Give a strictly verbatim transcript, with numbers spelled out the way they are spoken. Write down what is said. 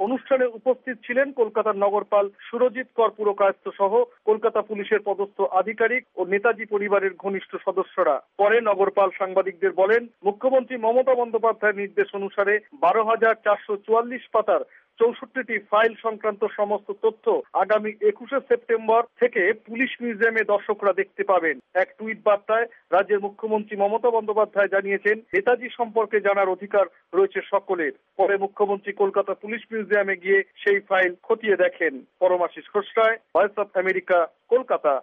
অনুষ্ঠানে উপস্থিত ছিলেন কলকাতার নগরপাল সুরজিৎ কর পুরকায়স্থ সহ কলকাতা পুলিশের পদস্থ আধিকারিক ও নেতাজি পরিবারের ঘনিষ্ঠ সদস্যরা। পরে নগরপাল সাংবাদিকদের বলেন, মুখ্যমন্ত্রী মমতা বন্দ্যোপাধ্যায়ের নির্দেশ অনুসারে বারো হাজার চারশো চুয়াল্লিশ পাতার চৌষট্টিটি ফাইল সংক্রান্ত সমস্ত তথ্য আগামী একুশে সেপ্টেম্বর থেকে পুলিশ মিউজিয়ামে দর্শকরা দেখতে পাবেন। এক টুইট বার্তায় রাজ্যের মুখ্যমন্ত্রী মমতা বন্দ্যোপাধ্যায় জানিয়েছেন, নেতাজি সম্পর্কে জানার অধিকার রয়েছে সকলের। পরে মুখ্যমন্ত্রী কলকাতা পুলিশ মিউজিয়ামে গিয়ে সেই ফাইল খতিয়ে দেখেন। Paramashis Khosray, voice of America, Kolkata.